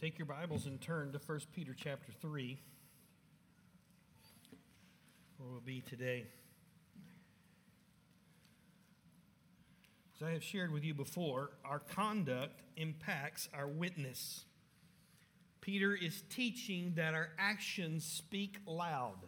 Take your Bibles and turn to 1 Peter chapter 3, where we'll be today. As I have shared with you before, our conduct impacts our witness. Peter is teaching that our actions speak loud.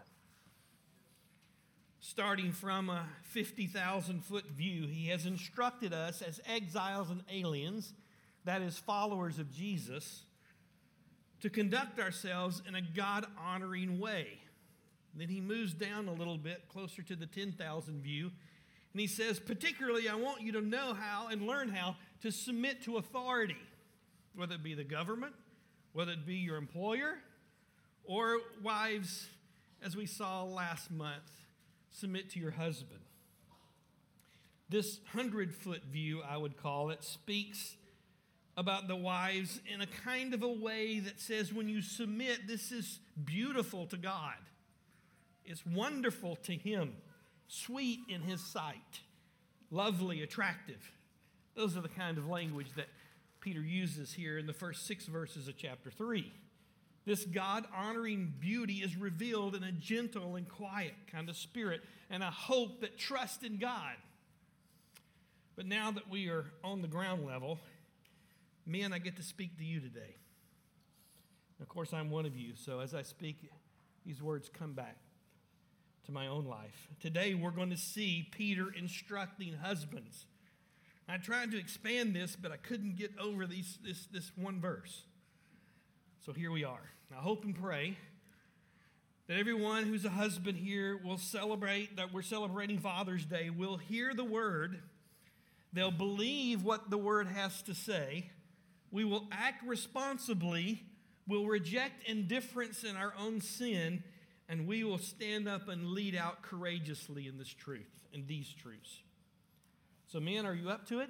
Starting from a 50,000-foot view, he has instructed us as exiles and aliens, that is, followers of Jesus, to conduct ourselves in a God-honoring way. Then he moves down a little bit closer to the 10,000 view, and he says, particularly, I want you to know how and learn how to submit to authority, whether it be the government, whether it be your employer, or wives, as we saw last month, submit to your husband. This 100-foot view, I would call it, speaks about the wives in a kind of a way that says when you submit, this is beautiful to God. It's wonderful to Him, sweet in His sight, lovely, attractive. Those are the kind of language that Peter uses here in the first 6 verses of chapter 3. This God-honoring beauty is revealed in a gentle and quiet kind of spirit and a hope that trusts in God. But now that we are on the ground level, men, I get to speak to you today. Of course, I'm one of you, so as I speak, these words come back to my own life. Today, we're going to see Peter instructing husbands. I tried to expand this, but I couldn't get over this one verse. So here we are. I hope and pray that everyone who's a husband here will celebrate, that we're celebrating Father's Day, will hear the word. They'll believe what the word has to say. We will act responsibly. We'll reject indifference in our own sin. And we will stand up and lead out courageously in this truth, in these truths. So men, are you up to it?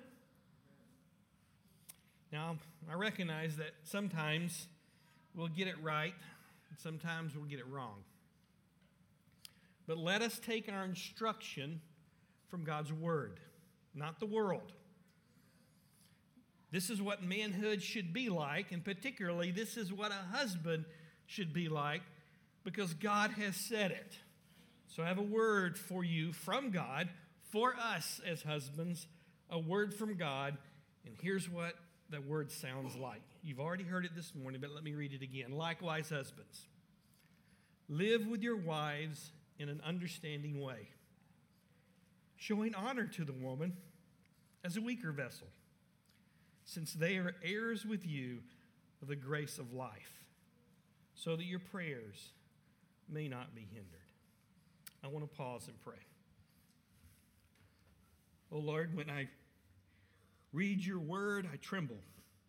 Now, I recognize that sometimes we'll get it right, and sometimes we'll get it wrong. But let us take our instruction from God's Word, not the world. This is what manhood should be like, and particularly this is what a husband should be like, because God has said it. So I have a word for you from God, for us as husbands, a word from God, and here's what the word sounds like. You've already heard it this morning, but let me read it again. Likewise, husbands, live with your wives in an understanding way, showing honor to the woman as a weaker vessel, since they are heirs with you of the grace of life, so that your prayers may not be hindered. I want to pause and pray. Oh Lord, when I read your word, I tremble.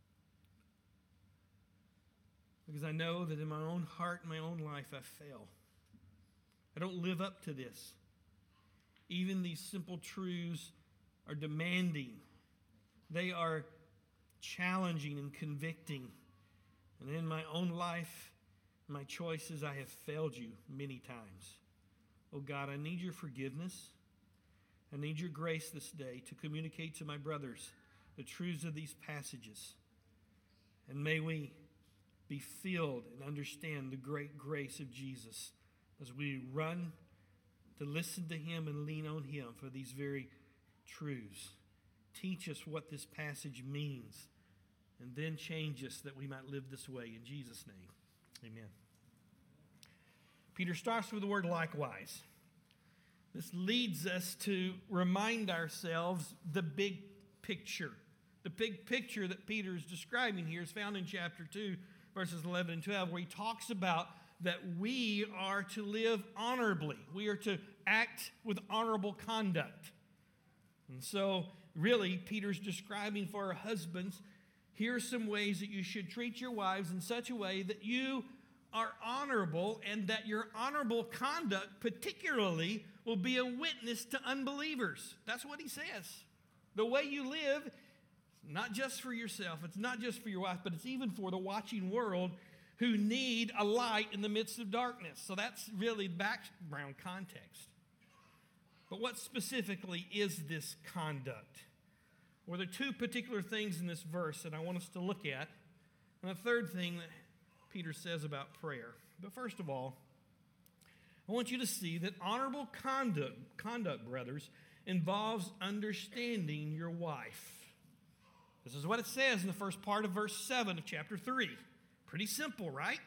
Because I know that in my own heart, in my own life, I fail. I don't live up to this. Even these simple truths are demanding. They are challenging and convicting. And in my own life, my choices, I have failed you many times. Oh God, I need your forgiveness. I need your grace this day to communicate to my brothers the truths of these passages. And may we be filled and understand the great grace of Jesus as we run to listen to Him and lean on Him for these very truths. Teach us what this passage means, and then change us that we might live this way. In Jesus' name, amen. Peter starts with the word likewise. This leads us to remind ourselves the big picture. The big picture that Peter is describing here is found in chapter 2, verses 11 and 12, where he talks about that we are to live honorably. We are to act with honorable conduct. And so, really, Peter's describing for our husbands, here are some ways that you should treat your wives in such a way that you are honorable, and that your honorable conduct particularly will be a witness to unbelievers. That's what he says. The way you live, not just for yourself, it's not just for your wife, but it's even for the watching world who need a light in the midst of darkness. So that's really background context. But what specifically is this conduct? Well, there are two particular things in this verse that I want us to look at. And the third thing that Peter says about prayer. But first of all, I want you to see that honorable conduct, brothers, involves understanding your wife. This is what it says in the first part of verse 7 of chapter 3. Pretty simple, right?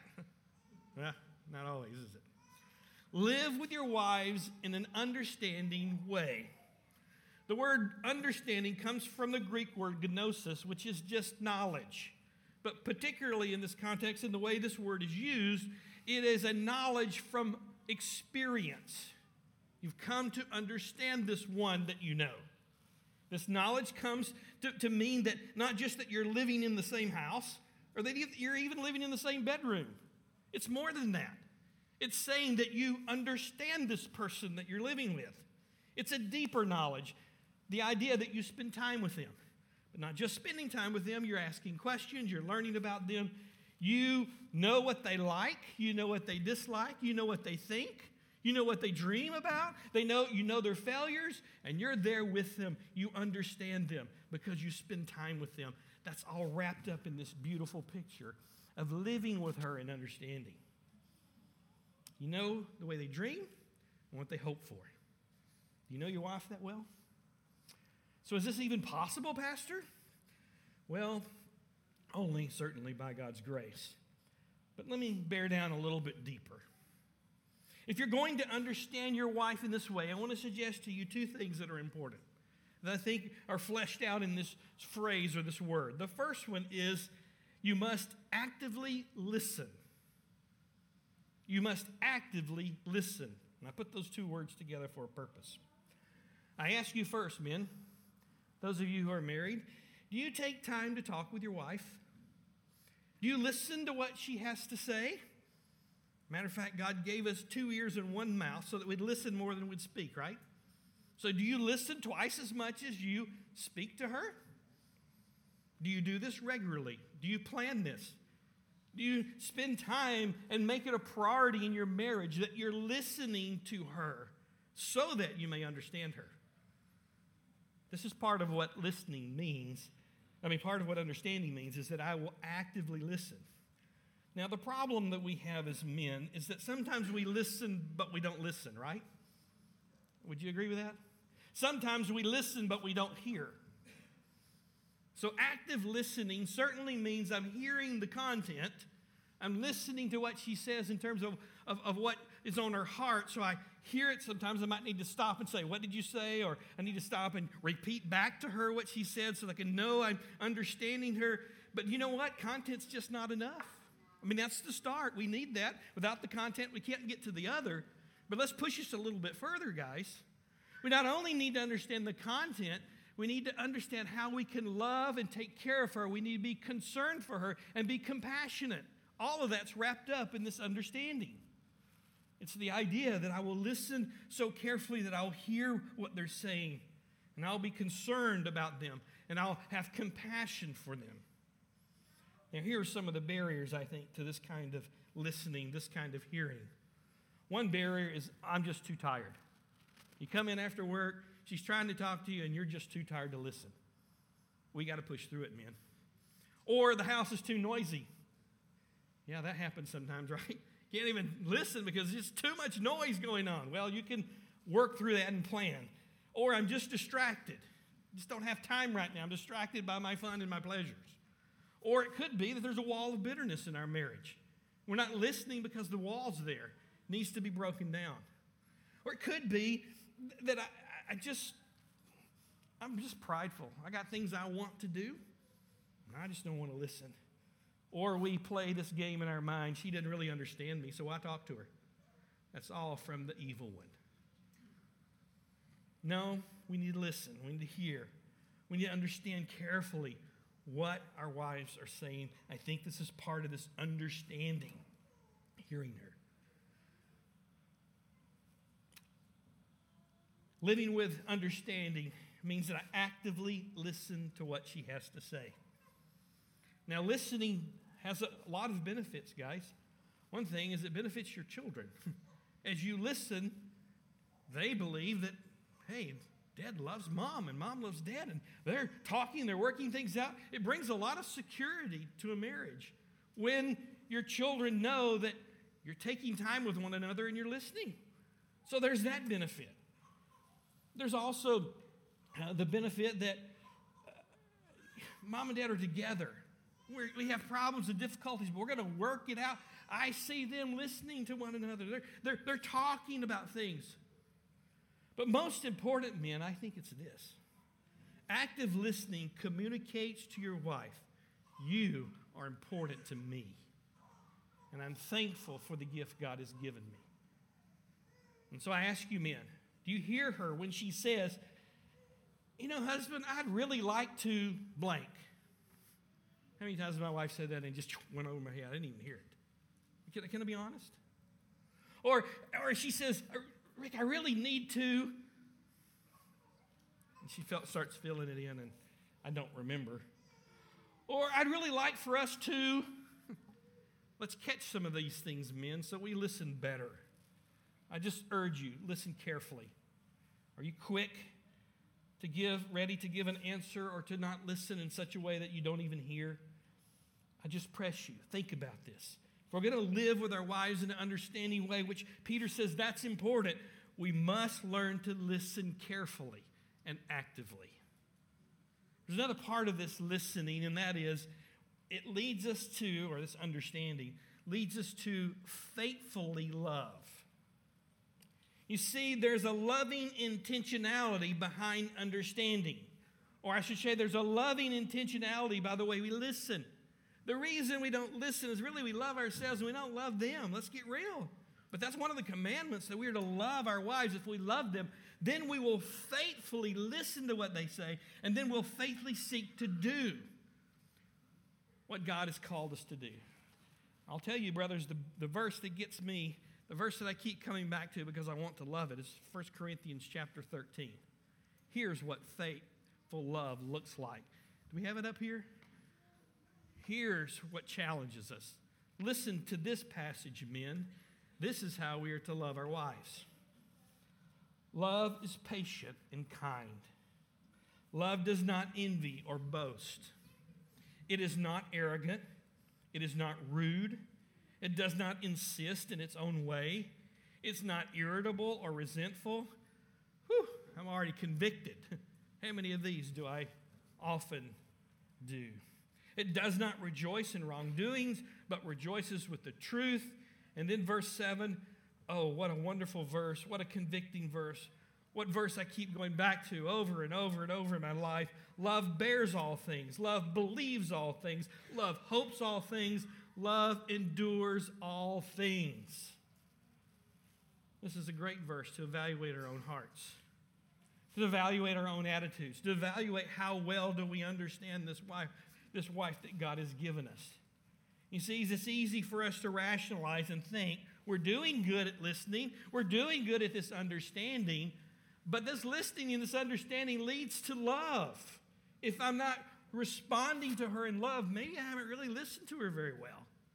Not always, is it? Live with your wives in an understanding way. The word understanding comes from the Greek word gnosis, which is just knowledge. But particularly in this context, in the way this word is used, it is a knowledge from experience. You've come to understand this one that you know. This knowledge comes to mean that not just that you're living in the same house, or that you're even living in the same bedroom. It's more than that. It's saying that you understand this person that you're living with. It's a deeper knowledge. The idea that you spend time with them. But not just spending time with them, you're asking questions, you're learning about them. You know what they like, you know what they dislike, you know what they think, you know what they dream about. You know their failures, and you're there with them. You understand them because you spend time with them. That's all wrapped up in this beautiful picture of living with her and understanding. You know the way they dream and what they hope for. Do you know your wife that well? So is this even possible, Pastor? Well, only certainly by God's grace. But let me bear down a little bit deeper. If you're going to understand your wife in this way, I want to suggest to you two things that are important that I think are fleshed out in this phrase or this word. The first one is you must actively listen. You must actively listen. And I put those two words together for a purpose. I ask you first, men, those of you who are married, do you take time to talk with your wife? Do you listen to what she has to say? Matter of fact, God gave us 2 ears and 1 mouth so that we'd listen more than we'd speak, right? So do you listen twice as much as you speak to her? Do you do this regularly? Do you plan this? Do you spend time and make it a priority in your marriage that you're listening to her so that you may understand her? This is part of what listening means. Part of what understanding means is that I will actively listen. Now, the problem that we have as men is that sometimes we listen, but we don't listen, right? Would you agree with that? Sometimes we listen, but we don't hear. So active listening certainly means I'm hearing the content. I'm listening to what she says in terms of what is on her heart. So I hear it. Sometimes I might need to stop and say, what did you say? Or I need to stop and repeat back to her what she said so that I can know I'm understanding her. But you know what? Content's just not enough. That's the start. We need that. Without the content, we can't get to the other. But let's push this a little bit further, guys. We not only need to understand the content, we need to understand how we can love and take care of her. We need to be concerned for her and be compassionate. All of that's wrapped up in this understanding. It's the idea that I will listen so carefully that I'll hear what they're saying, and I'll be concerned about them, and I'll have compassion for them. Now, here are some of the barriers, I think, to this kind of listening, this kind of hearing. One barrier is I'm just too tired. You come in after work, she's trying to talk to you, and you're just too tired to listen. We got to push through it, man. Or the house is too noisy. Yeah, that happens sometimes, right? Can't even listen because there's too much noise going on. Well, you can work through that and plan. Or I'm just distracted. Just don't have time right now. I'm distracted by my fun and my pleasures. Or it could be that there's a wall of bitterness in our marriage. We're not listening because the wall's there. It needs to be broken down. Or it could be that I'm just prideful. I got things I want to do, and I just don't want to listen. Or we play this game in our mind. She didn't really understand me, so I talk to her. That's all from the evil one. No, we need to listen. We need to hear. We need to understand carefully what our wives are saying. I think this is part of this understanding, hearing her. Living with understanding means that I actively listen to what she has to say. Now, listening has a lot of benefits, guys. One thing is it benefits your children. As you listen, they believe that, hey, Dad loves Mom, and Mom loves Dad, and they're talking, they're working things out. It brings a lot of security to a marriage. when your children know that you're taking time with one another and you're listening. So there's that benefit. There's also the benefit that mom and dad are together. We have problems and difficulties, but we're going to work it out. I see them listening to one another. They're talking about things. But most important, men, I think it's this. Active listening communicates to your wife, you are important to me. And I'm thankful for the gift God has given me. And so I ask you, men, do you hear her when she says, you know, husband, I'd really like to blank? How many times has my wife said that and it just went over my head? I didn't even hear it. Can I be honest? Or she says, Rick, I really need to. And she starts filling it in, and I don't remember. Or I'd really like for us to. Let's catch some of these things, men, so we listen better. I just urge you, listen carefully. Are you quick to ready to give an answer, or to not listen in such a way that you don't even hear? I just press you. Think about this. If we're going to live with our wives in an understanding way, which Peter says that's important, we must learn to listen carefully and actively. There's another part of this listening, and that is it leads us to, or this understanding, leads us to faithfully love. You see, there's a loving intentionality behind understanding. Or I should say there's a loving intentionality by the way we listen. The reason we don't listen is really we love ourselves and we don't love them. Let's get real. But that's one of the commandments, that we are to love our wives. If we love them, then we will faithfully listen to what they say, and then we'll faithfully seek to do what God has called us to do. I'll tell you, brothers, the verse that gets me, the verse that I keep coming back to because I want to love it, is 1 Corinthians chapter 13. Here's what faithful love looks like. Do we have it up here? Here's what challenges us. Listen to this passage, men. This is how we are to love our wives. Love is patient and kind. Love does not envy or boast. It is not arrogant. It is not rude. It does not insist in its own way. It's not irritable or resentful. Whew, I'm already convicted. How many of these do I often do? It does not rejoice in wrongdoings, but rejoices with the truth. And then verse 7, oh, what a wonderful verse. What a convicting verse. What verse I keep going back to over and over and over in my life. Love bears all things. Love believes all things. Love hopes all things. Love endures all things. This is a great verse to evaluate our own hearts, to evaluate our own attitudes, to evaluate how well do we understand this wife that God has given us. You see, it's easy for us to rationalize and think we're doing good at listening, we're doing good at this understanding, but this listening and this understanding leads to love. If I'm not responding to her in love, maybe I haven't really listened to her very well.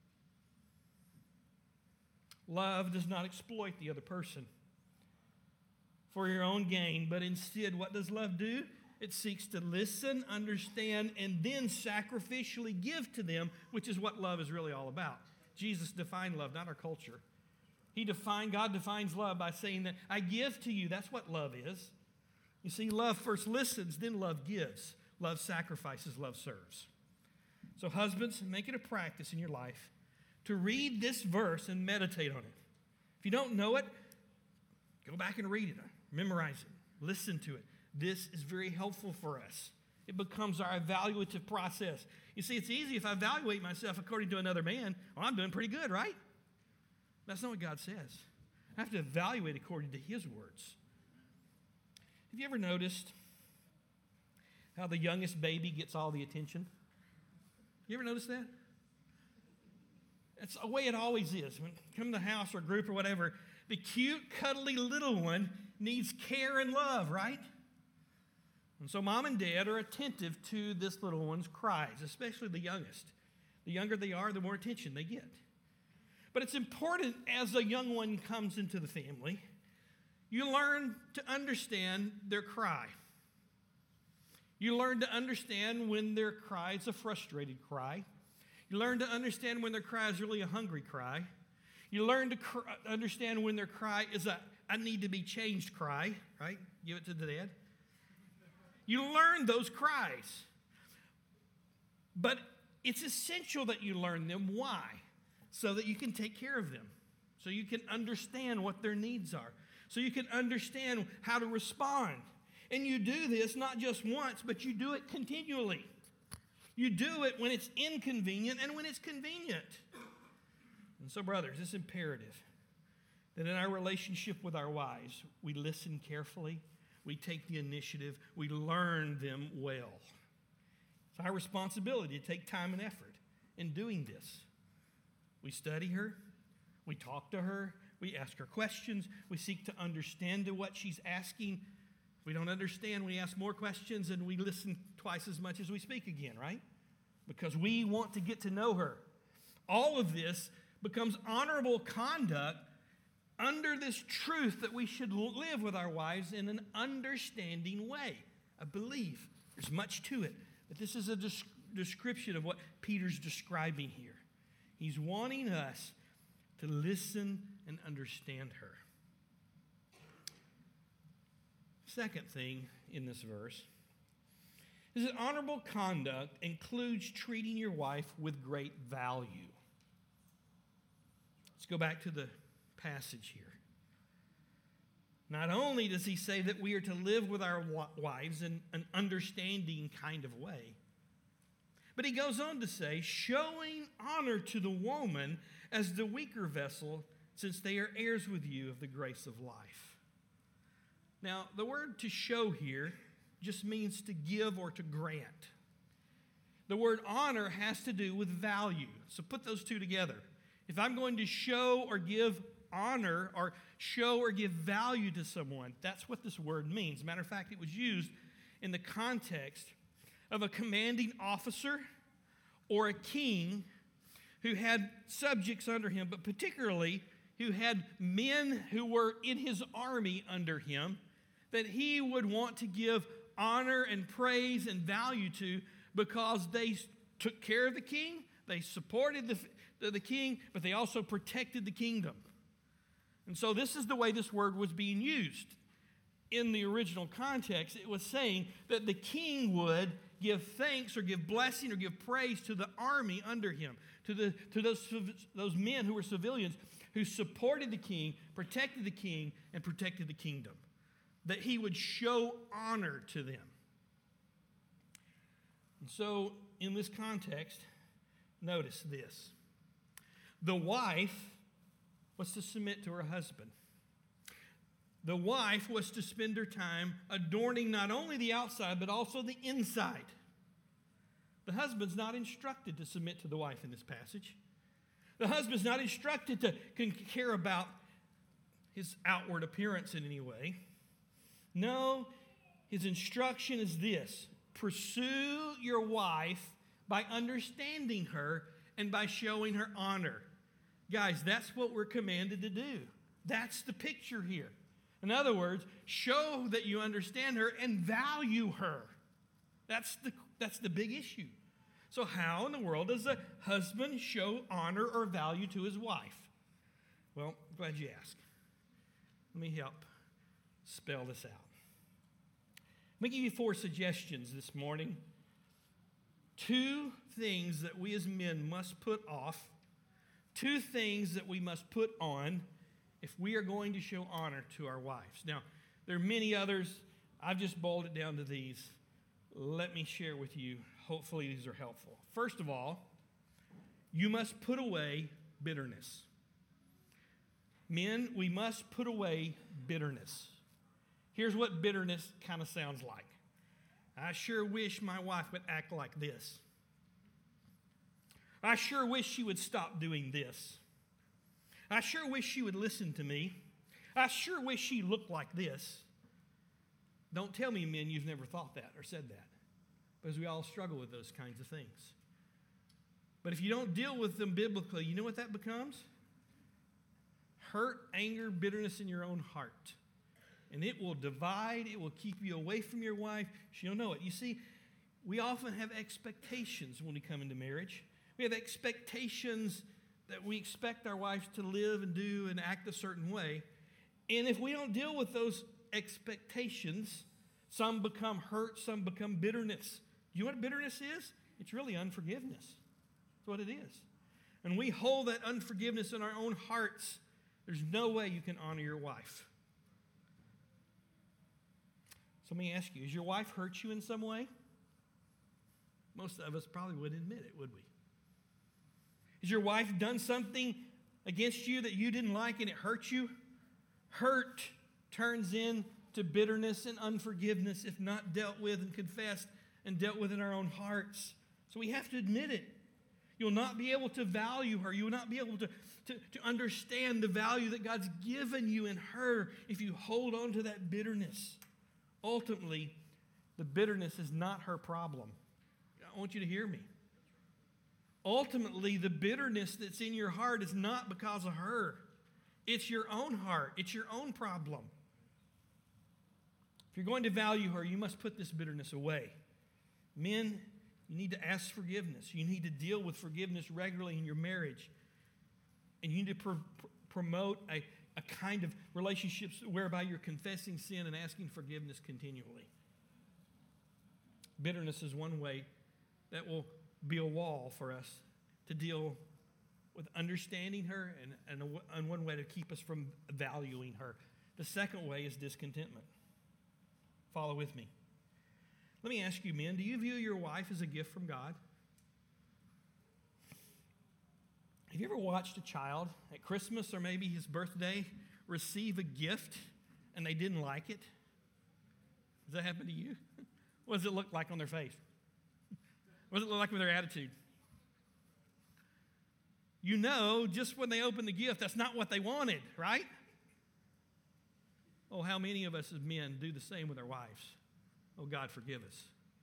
Love does not exploit the other person for your own gain, but instead, what does love do? It seeks to listen, understand, and then sacrificially give to them, which is what love is really all about. Jesus defined love, not our culture. God defines love by saying that I give to you. That's what love is. You see, love first listens, then love gives. Love sacrifices, love serves. So husbands, make it a practice in your life to read this verse and meditate on it. If you don't know it, go back and read it. Memorize it. Listen to it. This is very helpful for us. It becomes our evaluative process. You see, it's easy if I evaluate myself according to another man. Well, I'm doing pretty good, right? That's not what God says. I have to evaluate according to His words. Have you ever noticed how the youngest baby gets all the attention? You ever notice that? That's the way it always is. When you come to the house or group or whatever, the cute, cuddly little one needs care and love, right? And so mom and dad are attentive to this little one's cries, especially the youngest. The younger they are, the more attention they get. But it's important as a young one comes into the family, you learn to understand their cry. You learn to understand when their cry is a frustrated cry. You learn to understand when their cry is really a hungry cry. You learn to understand when their cry is a I need to be changed cry, right? Give it to the dad. You learn those cries. But it's essential that you learn them. Why? So that you can take care of them. So you can understand what their needs are. So you can understand how to respond. And you do this not just once, but you do it continually. You do it when it's inconvenient and when it's convenient. And so, brothers, it's imperative that in our relationship with our wives, we listen carefully, we take the initiative, we learn them well. It's our responsibility to take time and effort in doing this. We study her, we talk to her, we ask her questions, we seek to understand what she's asking. If we don't understand, we ask more questions, and we listen twice as much as we speak again, right? Because we want to get to know her. All of this becomes honorable conduct under this truth that we should live with our wives in an understanding way. I believe there's much to it, but this is a description of what Peter's describing here. He's wanting us to listen and understand her. Second thing in this verse is that honorable conduct includes treating your wife with great value. Let's go back to the passage here. Not only does he say that we are to live with our wives in an understanding kind of way, but he goes on to say, showing honor to the woman as the weaker vessel, since they are heirs with you of the grace of life. Now, the word to show here just means to give or to grant. The word honor has to do with value. So put those two together. If I'm going to show or give honor or show or give value to someone, that's what this word means. Matter of fact, it was used in the context of a commanding officer or a king who had subjects under him, but particularly who had men who were in his army under him, that he would want to give honor and praise and value to because they took care of the king, they supported the king, but they also protected the kingdom. And so this is the way this word was being used. In the original context, it was saying that the king would give thanks or give blessing or give praise to the army under him, to those men who were civilians who supported the king, protected the king, and protected the kingdom. That he would show honor to them. And so, in this context, notice this. The wife was to submit to her husband. The wife was to spend her time adorning not only the outside, but also the inside. The husband's not instructed to submit to the wife in this passage. The husband's not instructed to care about his outward appearance in any way. No, his instruction is this: pursue your wife by understanding her and by showing her honor. Guys, that's what we're commanded to do. That's the picture here. In other words, show that you understand her and value her. That's the big issue. So how in the world does a husband show honor or value to his wife? Well, I'm glad you asked. Let me help spell this out. Let me give you 4 suggestions this morning. 2 things that we as men must put off. 2 things that we must put on if we are going to show honor to our wives. Now, there are many others. I've just boiled it down to these. Let me share with you. Hopefully these are helpful. First of all, you must put away bitterness. Men, we must put away bitterness. Here's what bitterness kind of sounds like. I sure wish my wife would act like this. I sure wish she would stop doing this. I sure wish she would listen to me. I sure wish she looked like this. Don't tell me, men, you've never thought that or said that, because we all struggle with those kinds of things. But if you don't deal with them biblically, you know what that becomes? Hurt, anger, bitterness in your own heart. And it will divide. It will keep you away from your wife. She'll know it. You see, we often have expectations when we come into marriage. We have expectations that we expect our wives to live and do and act a certain way. And if we don't deal with those expectations, some become hurt, some become bitterness. You know what bitterness is? It's really unforgiveness. That's what it is. And we hold that unforgiveness in our own hearts. There's no way you can honor your wife. So let me ask you, has your wife hurt you in some way? Most of us probably wouldn't admit it, would we? Has your wife done something against you that you didn't like and it hurt you? Hurt turns into bitterness and unforgiveness if not dealt with and confessed and dealt with in our own hearts. So we have to admit it. You'll not be able to value her. You will not be able to understand the value that God's given you in her if you hold on to that bitterness. Ultimately, the bitterness is not her problem. I want you to hear me. Ultimately, the bitterness that's in your heart is not because of her. It's your own heart. It's your own problem. If you're going to value her, you must put this bitterness away. Men, you need to ask forgiveness. You need to deal with forgiveness regularly in your marriage. And you need to promote a kind of relationships whereby you're confessing sin and asking forgiveness continually. Bitterness is one way that will be a wall for us to deal with understanding her and one way to keep us from valuing her. The second way is discontentment. Follow with me. Let me ask you, men, do you view your wife as a gift from God? Have you ever watched a child at Christmas or maybe his birthday receive a gift and they didn't like it? Does that happen to you? What does it look like on their face? What does it look like with their attitude? You know, just when they open the gift, that's not what they wanted, right? Oh, how many of us as men do the same with our wives? Oh, God, forgive us.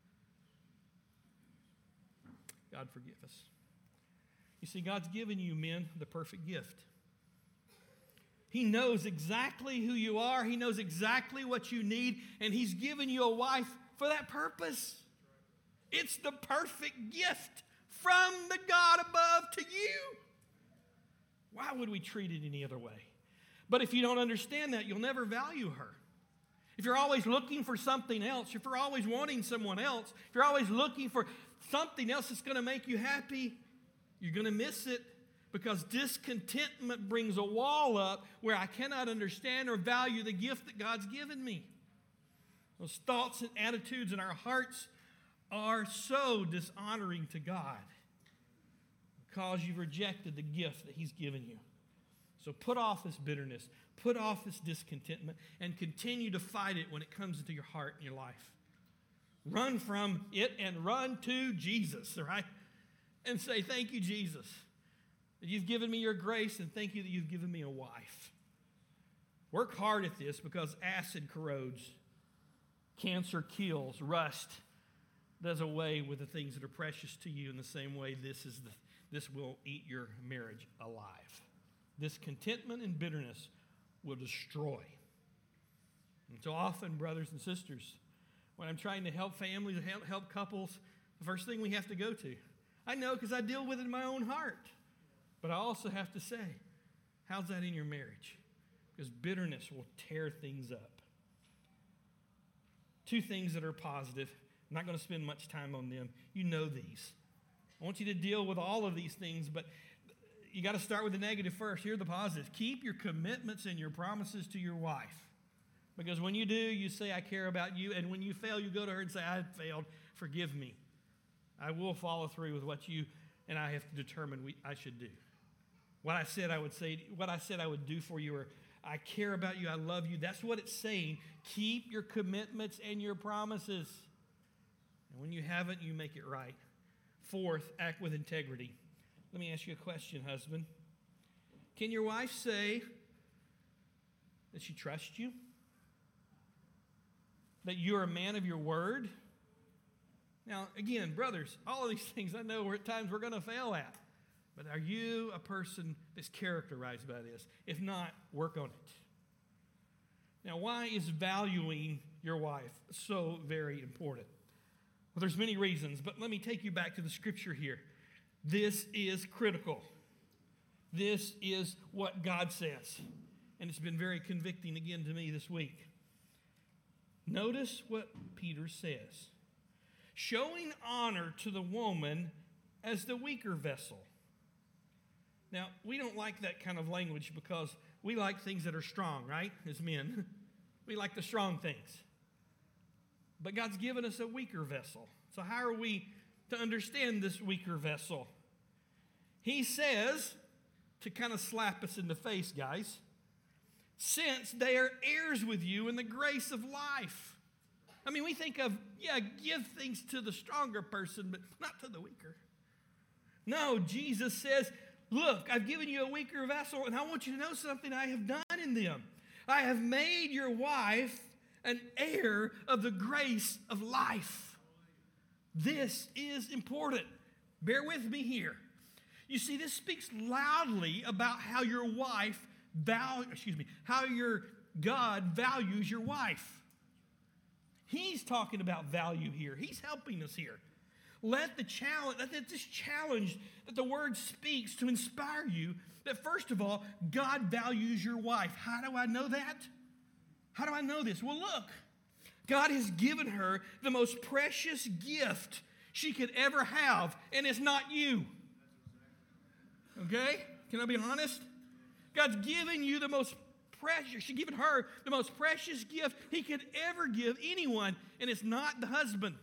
God, forgive us. You see, God's given you, men, the perfect gift. He knows exactly who you are. He knows exactly what you need, and He's given you a wife for that purpose. It's the perfect gift from the God above to you. Why would we treat it any other way? But if you don't understand that, you'll never value her. If you're always looking for something else, if you're always wanting someone else, if you're always looking for something else that's going to make you happy, you're going to miss it because discontentment brings a wall up where I cannot understand or value the gift that God's given me. Those thoughts and attitudes in our hearts are so dishonoring to God because you've rejected the gift that He's given you. So put off this bitterness, put off this discontentment, and continue to fight it when it comes into your heart and your life. Run from it and run to Jesus, right? And say, thank you, Jesus, that you've given me your grace, and thank you that you've given me a wife. Work hard at this because acid corrodes, cancer kills, rust does away with the things that are precious to you in the same way this will eat your marriage alive. Discontentment and bitterness will destroy. And so often, brothers and sisters, when I'm trying to help families, help couples, the first thing we have to go to, I know because I deal with it in my own heart, but I also have to say, how's that in your marriage? Because bitterness will tear things up. Two things that are positive. I'm not going to spend much time on them. You know these. I want you to deal with all of these things, but you got to start with the negative first. Here are the positives. Keep your commitments and your promises to your wife. Because when you do, you say, I care about you. And when you fail, you go to her and say, I failed. Forgive me. I will follow through with what you and I have to determine I should do. What I said I would say, what I said I would do for you, or I care about you, I love you. That's what it's saying. Keep your commitments and your promises. And when you haven't, you make it right. Fourth, act with integrity. Let me ask you a question, husband. Can your wife say that she trusts you? That you're a man of your word? Now, again, brothers, all of these things I know at times we're going to fail at. But are you a person that's characterized by this? If not, work on it. Now, why is valuing your wife so very important? Well, there's many reasons, but let me take you back to the scripture here. This is critical. This is what God says. And it's been very convicting again to me this week. Notice what Peter says. Showing honor to the woman as the weaker vessel. Now, we don't like that kind of language because we like things that are strong, right? As men, we like the strong things. But God's given us a weaker vessel. So how are we to understand this weaker vessel? He says, to kind of slap us in the face, guys, since they are heirs with you in the grace of life. I mean, we think of, give things to the stronger person, but not to the weaker. No, Jesus says, look, I've given you a weaker vessel, and I want you to know something I have done in them. I have made your wife an heir of the grace of life. This is important. Bear with me here. You see, this speaks loudly about how your God values your wife. He's talking about value here. He's helping us here. Let this challenge that the word speaks to inspire you that, first of all, God values your wife. How do I know that? How do I know this? Well, look, God has given her the most precious gift she could ever have, and it's not you. Okay? Can I be honest? God's given you the most precious, she's given her the most precious gift he could ever give anyone, and it's not the husband.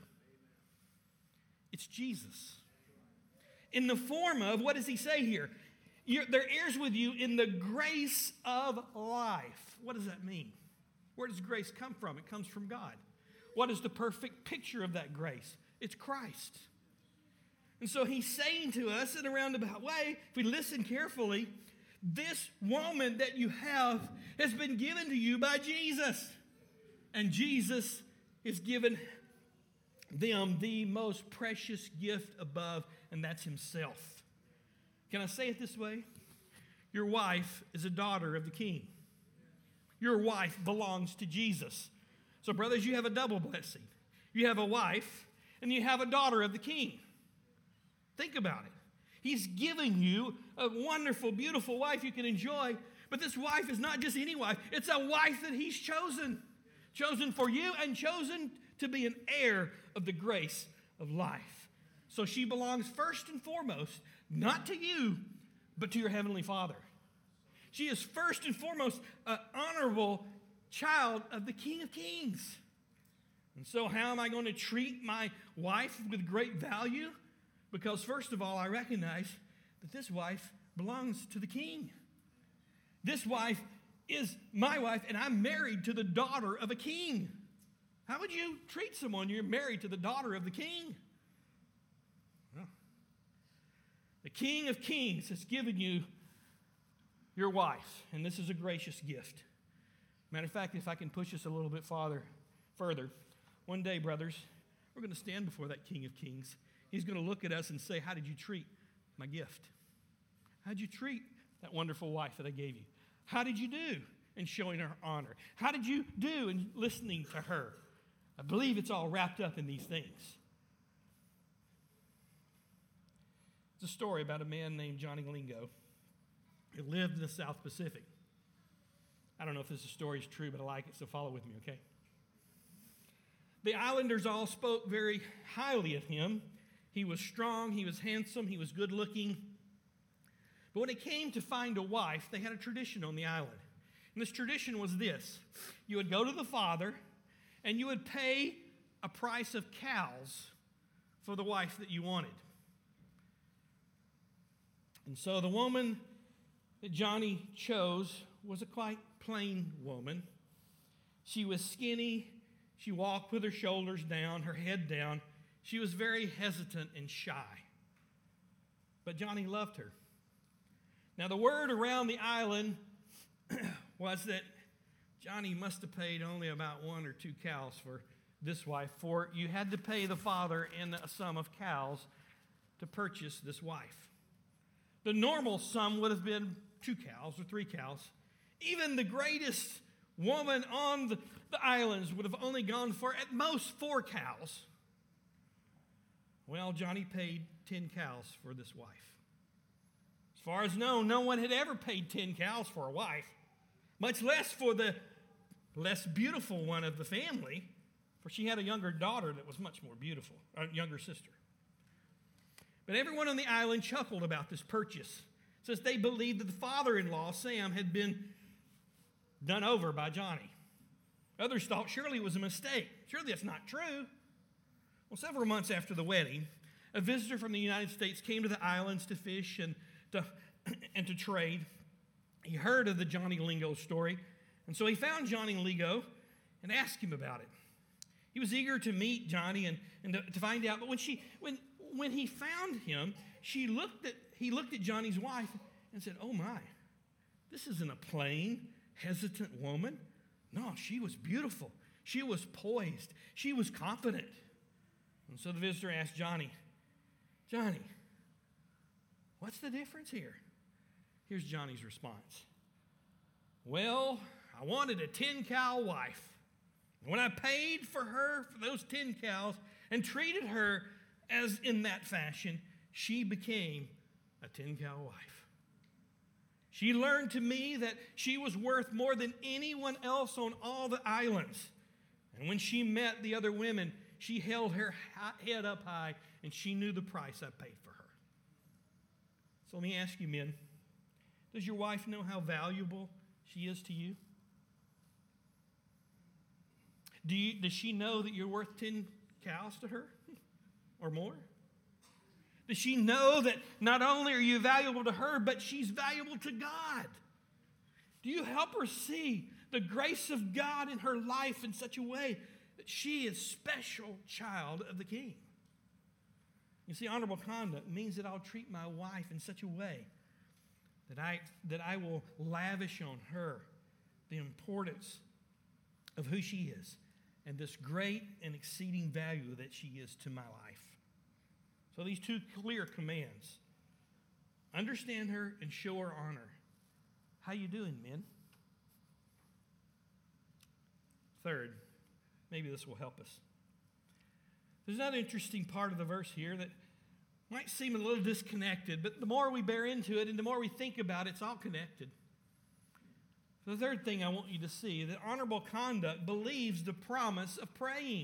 It's Jesus. In the form of, what does he say here? They're heirs with you in the grace of life. What does that mean? Where does grace come from? It comes from God. What is the perfect picture of that grace? It's Christ. And so he's saying to us in a roundabout way, if we listen carefully, this woman that you have has been given to you by Jesus. And Jesus is given them the most precious gift above, and that's himself. Can I say it this way? Your wife is a daughter of the King. Your wife belongs to Jesus. So, brothers, you have a double blessing. You have a wife, and you have a daughter of the King. Think about it. He's giving you a wonderful, beautiful wife you can enjoy, but this wife is not just any wife. It's a wife that he's chosen. Chosen for you and chosen to be an heir of the grace of life. So she belongs first and foremost, not to you, but to your heavenly Father. She is first and foremost an honorable child of the King of Kings. And so how am I going to treat my wife with great value? Because first of all, I recognize that this wife belongs to the King. This wife is my wife, and I'm married to the daughter of a king. How would you treat someone you're married to the daughter of the king? Well, the King of Kings has given you your wife, and this is a gracious gift. Matter of fact, if I can push us a little bit further, one day, brothers, we're going to stand before that King of Kings. He's going to look at us and say, how did you treat my gift? How did you treat that wonderful wife that I gave you? How did you do in showing her honor? How did you do in listening to her? I believe it's all wrapped up in these things. It's a story about a man named Johnny Lingo who lived in the South Pacific. I don't know if this story is true, but I like it, so follow with me, okay? The islanders all spoke very highly of him. He was strong, he was handsome, he was good looking. But when it came to find a wife, they had a tradition on the island. And this tradition was this. You would go to the father and you would pay a price of cows for the wife that you wanted. And so the woman that Johnny chose was a quite plain woman. She was skinny. She walked with her shoulders down, her head down. She was very hesitant and shy. But Johnny loved her. Now, the word around the island was that Johnny must have paid only about 1 or 2 cows for this wife, for you had to pay the father in a sum of cows to purchase this wife. The normal sum would have been 2 cows or 3 cows. Even the greatest woman on the islands would have only gone for at most 4 cows. Well, Johnny paid 10 cows for this wife. As far as known, no one had ever paid 10 cows for a wife, much less for the less beautiful one of the family, for she had a younger daughter that was much more beautiful, a younger sister. But everyone on the island chuckled about this purchase, since they believed that the father-in-law, Sam, had been done over by Johnny. Others thought surely it was a mistake. Surely that's not true. Well, several months after the wedding, a visitor from the United States came to the islands to fish and to trade. He heard of the Johnny Lingo story, and so he found Johnny Lingo and asked him about it. He was eager to meet Johnny and to find out, but when he found him, he looked at Johnny's wife and said, "Oh my, this isn't a plain, hesitant woman. No, she was beautiful. She was poised. She was confident." And so the visitor asked Johnny, "What's the difference here?" Here's Johnny's response. "Well, I wanted a 10-cow wife. When I paid for her for those 10 cows and treated her as in that fashion, she became a 10-cow wife. She learned to me that she was worth more than anyone else on all the islands. And when she met the other women, she held her head up high, and she knew the price I paid for her." So let me ask you, men, does your wife know how valuable she is to you? Does she know that you're worth 10 cows to her or more? Does she know that not only are you valuable to her, but she's valuable to God? Do you help her see the grace of God in her life in such a way that she is a special child of the King? You see, honorable conduct means that I'll treat my wife in such a way that I will lavish on her the importance of who she is and this great and exceeding value that she is to my life. So these two clear commands: understand her and show her honor. How you doing, men? Third, maybe this will help us. There's another interesting part of the verse here that might seem a little disconnected, but the more we bear into it and the more we think about it, it's all connected. The third thing I want you to see, that honorable conduct believes the promise of praying.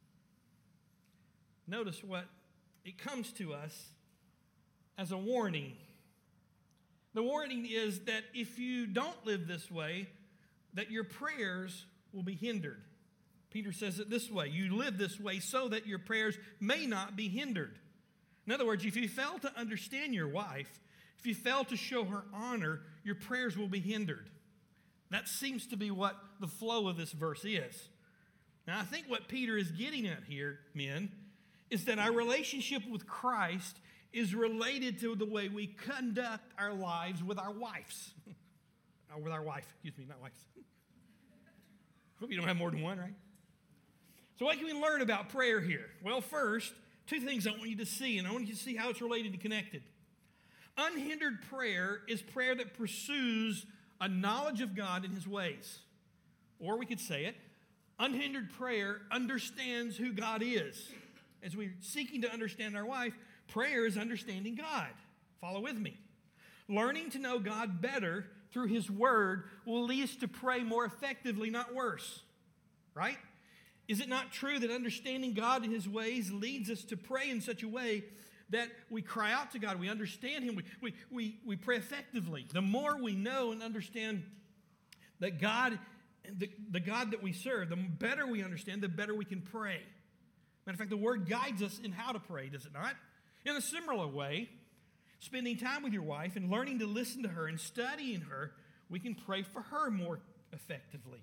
Notice what it comes to us as a warning. The warning is that if you don't live this way, that your prayers will be hindered. Peter says it this way: you live this way so that your prayers may not be hindered. In other words, if you fail to understand your wife, if you fail to show her honor, your prayers will be hindered. That seems to be what the flow of this verse is. Now, I think what Peter is getting at here, men, is that our relationship with Christ is related to the way we conduct our lives with our wives. With our wife, not wives. Hope you don't have more than one, right? So what can we learn about prayer here? Well, first, two things I want you to see, and I want you to see how it's related and connected. Unhindered prayer is prayer that pursues a knowledge of God and His ways. Or we could say it, unhindered prayer understands who God is. As we're seeking to understand our wife, prayer is understanding God. Follow with me. Learning to know God better through His Word will lead us to pray more effectively, not worse. Right? Is it not true that understanding God and His ways leads us to pray in such a way that we cry out to God, we understand Him, we pray effectively? The more we know and understand that God, the God that we serve, the better we understand, the better we can pray. Matter of fact, the Word guides us in how to pray, does it not? In a similar way, spending time with your wife and learning to listen to her and studying her, we can pray for her more effectively.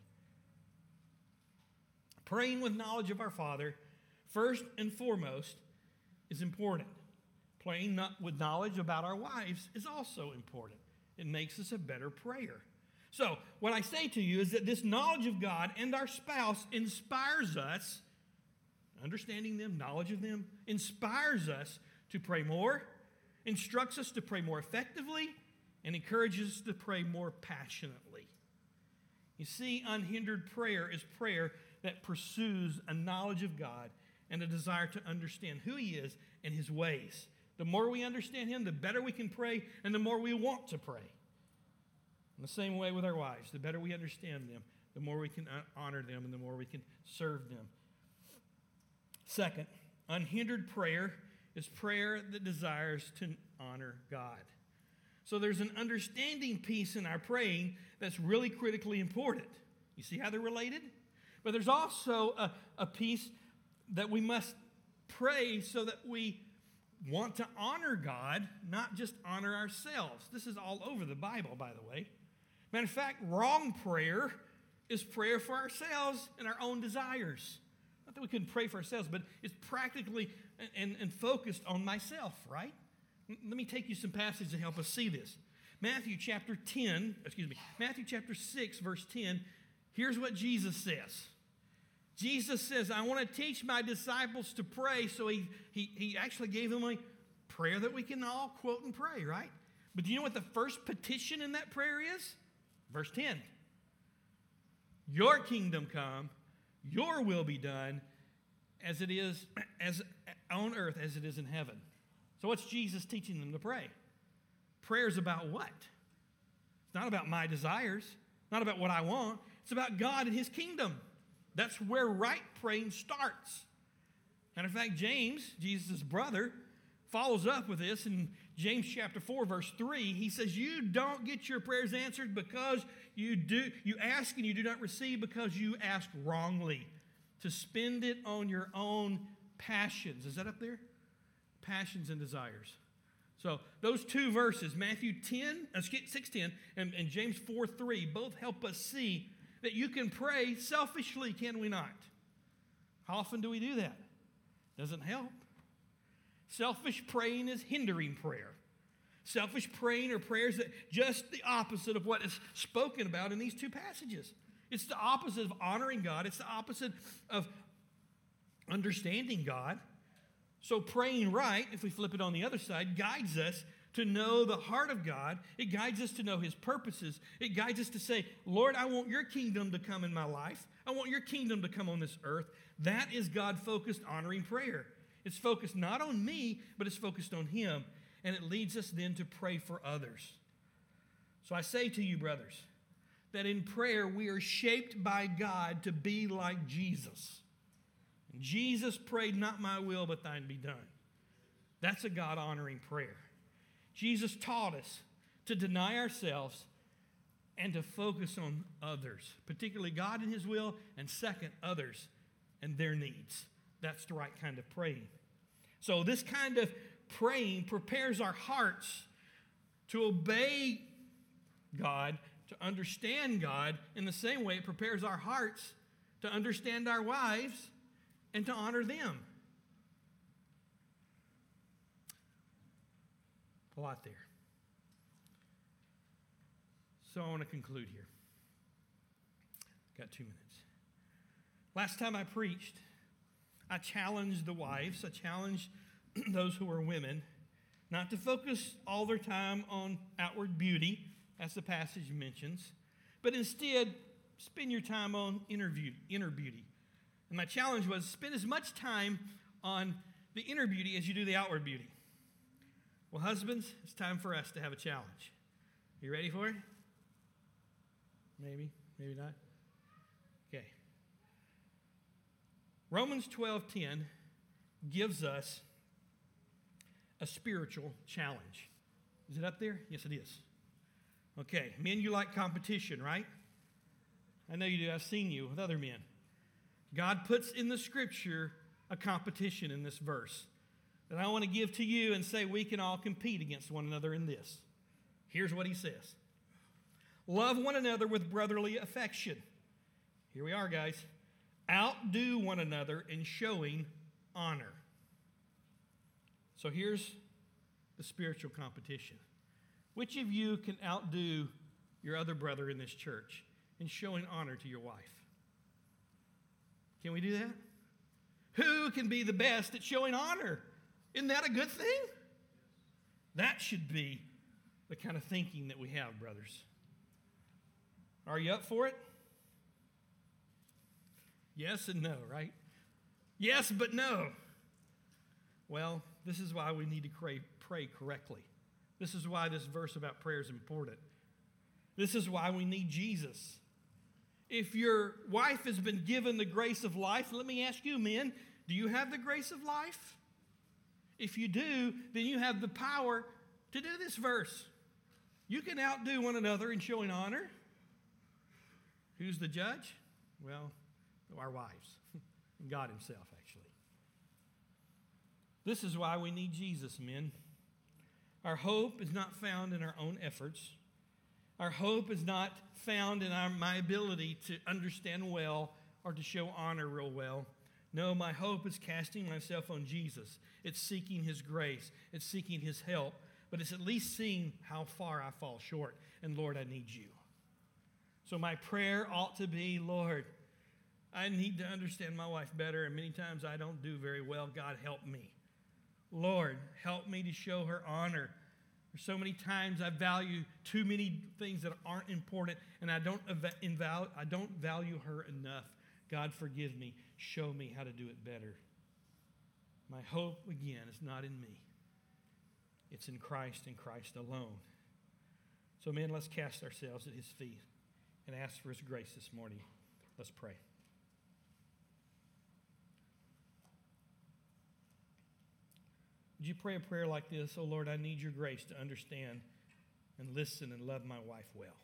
Praying with knowledge of our Father, first and foremost, is important. Praying with knowledge about our wives is also important. It makes us a better prayer. So, what I say to you is that this knowledge of God and our spouse inspires us, understanding them, knowledge of them, inspires us to pray more, instructs us to pray more effectively, and encourages us to pray more passionately. You see, unhindered prayer is prayer that pursues a knowledge of God and a desire to understand who He is and His ways. The more we understand Him, the better we can pray, and the more we want to pray. In the same way with our wives, the better we understand them, the more we can honor them, and the more we can serve them. Second, unhindered prayer is prayer that desires to honor God. So there's an understanding piece in our praying that's really critically important. You see how they're related? But there's also a piece that we must pray so that we want to honor God, not just honor ourselves. This is all over the Bible, by the way. Matter of fact, wrong prayer is prayer for ourselves and our own desires. Not that we couldn't pray for ourselves, but it's practically and focused on myself, right? Let me take you some passages to help us see this. Matthew chapter 6, verse 10, here's what Jesus says. Jesus says, I want to teach my disciples to pray. So he actually gave them a prayer that we can all quote and pray, right? But do you know what the first petition in that prayer is? Verse 10. Your kingdom come, your will be done, as it is on earth as it is in heaven. So what's Jesus teaching them to pray? Prayer is about what? It's not about my desires, not about what I want. It's about God and His kingdom. That's where right praying starts. Matter of fact, James, Jesus' brother, follows up with this in James chapter 4, verse 3. He says, you don't get your prayers answered because you ask and you do not receive because you ask wrongly, to spend it on your own passions. Is that up there? Passions and desires. So those two verses, Matthew 6:10 and James 4:3, both help us see that you can pray selfishly, can we not? How often do we do that? Doesn't help. Selfish praying is hindering prayer. Selfish praying are prayers that just the opposite of what is spoken about in these two passages. It's the opposite of honoring God. It's the opposite of understanding God. So praying right, if we flip it on the other side, guides us to know the heart of God. It guides us to know His purposes. It guides us to say, Lord, I want your kingdom to come in my life. I want your kingdom to come on this earth. That is God-focused honoring prayer. It's focused not on me, but it's focused on Him. And it leads us then to pray for others. So I say to you, brothers, that in prayer we are shaped by God to be like Jesus. And Jesus prayed, not my will, but thine be done. That's a God-honoring prayer. Jesus taught us to deny ourselves and to focus on others, particularly God and His will, and second, others and their needs. That's the right kind of praying. So this kind of praying prepares our hearts to obey God, to understand God, in the same way it prepares our hearts to understand our wives and to honor them. A lot there. So I want to conclude here. Got 2 minutes. Last time I preached, I challenged the wives, I challenged those who are women, not to focus all their time on outward beauty, as the passage mentions, but instead spend your time on inner beauty. And my challenge was spend as much time on the inner beauty as you do the outward beauty. Well, husbands, it's time for us to have a challenge. You ready for it? Maybe, maybe not. Okay. Romans 12:10 gives us a spiritual challenge. Is it up there? Yes, it is. Okay, men, you like competition, right? I know you do. I've seen you with other men. God puts in the Scripture a competition in this verse that I want to give to you and say we can all compete against one another in this. Here's what He says. Love one another with brotherly affection. Here we are, guys. Outdo one another in showing honor. So here's the spiritual competition. Which of you can outdo your other brother in this church in showing honor to your wife? Can we do that? Who can be the best at showing honor? Isn't that a good thing? That should be the kind of thinking that we have, brothers. Are you up for it? Yes and no, right? Yes, but no. Well, this is why we need to pray correctly. This is why this verse about prayer is important. This is why we need Jesus. If your wife has been given the grace of life, let me ask you, men, do you have the grace of life? If you do, then you have the power to do this verse. You can outdo one another in showing honor. Who's the judge? Well, our wives. God himself, actually. This is why we need Jesus, men. Our hope is not found in our own efforts. Our hope is not found in my ability to understand well or to show honor real well. No, my hope is casting myself on Jesus. It's seeking his grace. It's seeking his help. But it's at least seeing how far I fall short. And Lord, I need you. So my prayer ought to be, Lord, I need to understand my wife better, and many times I don't do very well. God, help me. Lord, help me to show her honor. There's so many times I value too many things that aren't important, and I don't value her enough. God, forgive me. Show me how to do it better. My hope, again, is not in me. It's in Christ and Christ alone. So, men, let's cast ourselves at his feet and ask for his grace this morning. Let's pray. Would you pray a prayer like this? Oh, Lord, I need your grace to understand and listen and love my wife well.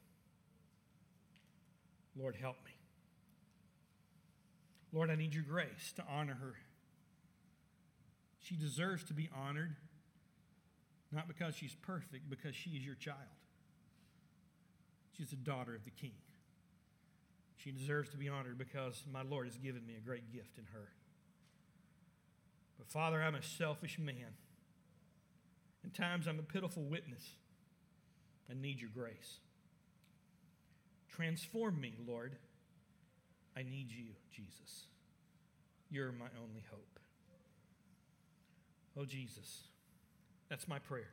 Lord, help me. Lord, I need your grace to honor her. She deserves to be honored, not because she's perfect, because she is your child. She's a daughter of the King. She deserves to be honored because my Lord has given me a great gift in her. But Father, I'm a selfish man. In times I'm a pitiful witness. I need your grace. Transform me, Lord. I need you, Jesus. You're my only hope. Oh, Jesus, that's my prayer.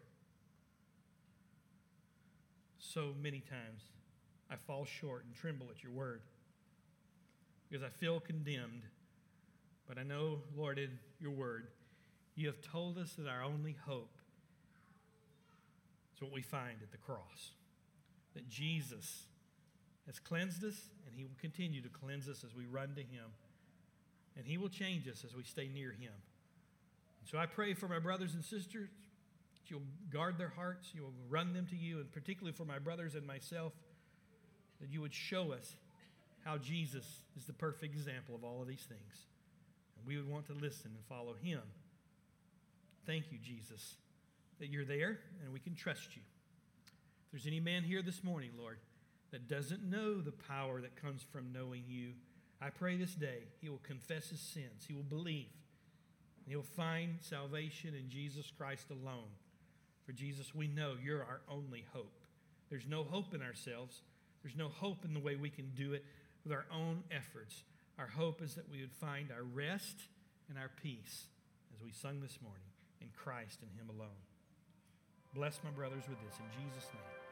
So many times I fall short and tremble at your word because I feel condemned. But I know, Lord, in your word, you have told us that our only hope is what we find at the cross. That Jesus has cleansed us, and he will continue to cleanse us as we run to him. And he will change us as we stay near him. And so I pray for my brothers and sisters that you'll guard their hearts, you will run them to you, and particularly for my brothers and myself, that you would show us how Jesus is the perfect example of all of these things. And we would want to listen and follow him. Thank you, Jesus, that you're there and we can trust you. If there's any man here this morning, Lord, that doesn't know the power that comes from knowing you, I pray this day he will confess his sins, he will believe, and he'll find salvation in Jesus Christ alone. For Jesus, we know you're our only hope. There's no hope in ourselves. There's no hope in the way we can do it with our own efforts. Our hope is that we would find our rest and our peace, as we sung this morning, in Christ and him alone. Bless my brothers with this in Jesus' name.